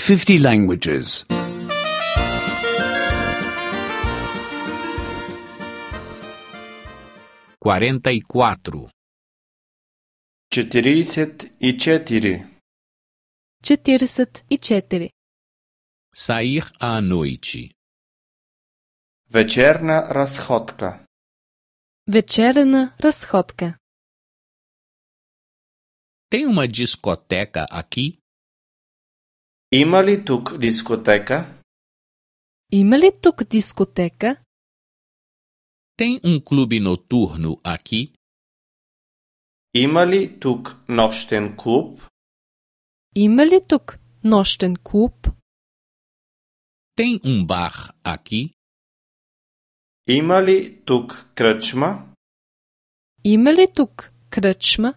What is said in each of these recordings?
50 languages. 44. 44. 44. Sair à noite. Вечерна разходка. Вечерна разходка. Tem uma discoteca aqui? Има ли тук дискотека? Има ли тук дискотека? Tem clube noturno aqui? Има ли тук нощен клуб? Има ли тук нощен клуб? Tem bar aqui? Има ли тук кръчма? Има ли тук кръчма?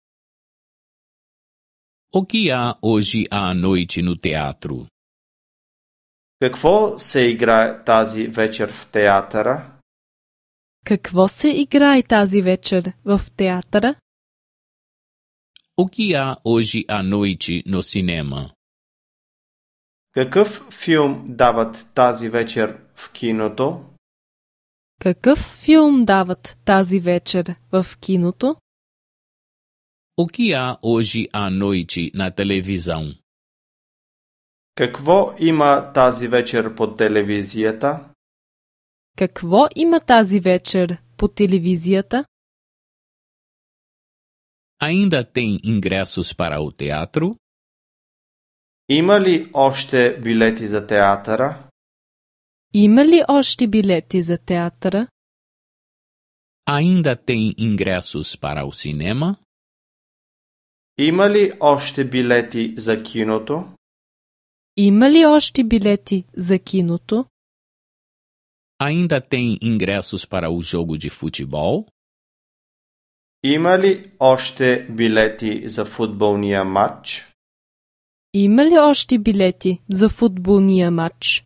O que há hoje à noite no teatro? Какво се играе тази вечер в театъра? Какво се играе тази вечер в театъра? O que há hoje à noite no cinema? Какъв филм дават тази вечер в киното? Какъв филм дават тази вечер в киното? O que há hoje à noite na televisão? Какво има тази вечер по телевизията? Какво има тази вечер по телевизията? Ainda tem ingressos para o teatro? Има ли още билети за театъра? Има ли още билети за театъра? Ainda tem ingressos para o cinema? Има ли още билети за киното? Има ли още билети за киното? Ainda tem ingressos para o jogo de futebol? Има ли още билети за футболния матч? Има ли още билети за футболния матч?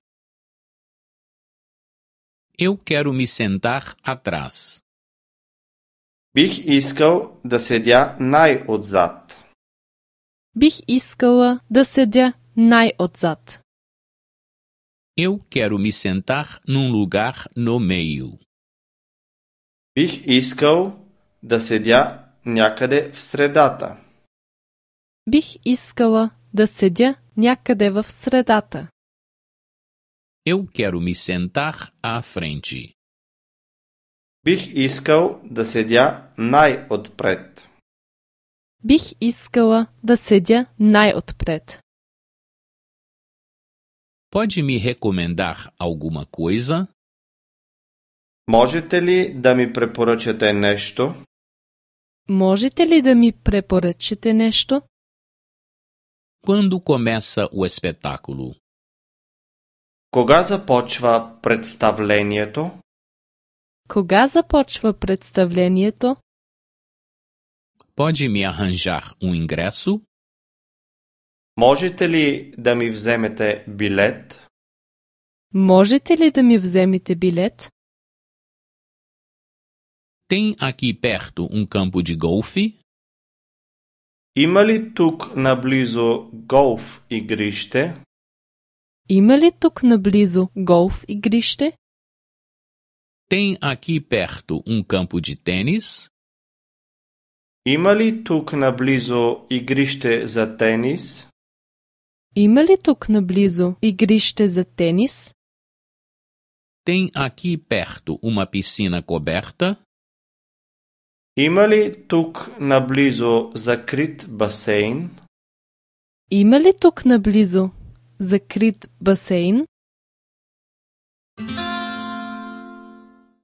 Eu quero me sentar atrás. Бих искал да седя най-отзад. Бих искала да седя най-отзад. Eu quero me sentar num lugar no meio. Бих искал да седя някъде в средата. Бих искала да седя някъде в средата. Eu quero me sentar à frente. Бих искал да седя най-отпред. Бих искала да седя най-отпред. Pode me recomendar alguma coisa? Можете ли да ми препоръчате нещо? Можете ли да ми препоръчате нещо? Quando começa o espetáculo? Кога започва представлението? Кога започва представлението? Pode me arranjar ingresso? Можете ли да ми вземете билет? Можете ли да ми вземете билет? Tem aqui perto campo de golfe? Има ли тук наблизо голф игрище? Има ли тук наблизо голф игрище? Tem aqui perto campo de tênis? Има ли тук наблизо игрище за тенис? Има ли тук наблизо игрище за тенис? Tem aqui perto uma piscina coberta? Има ли тук наблизо закрит басейн? Има ли тук наблизо закрит басейн?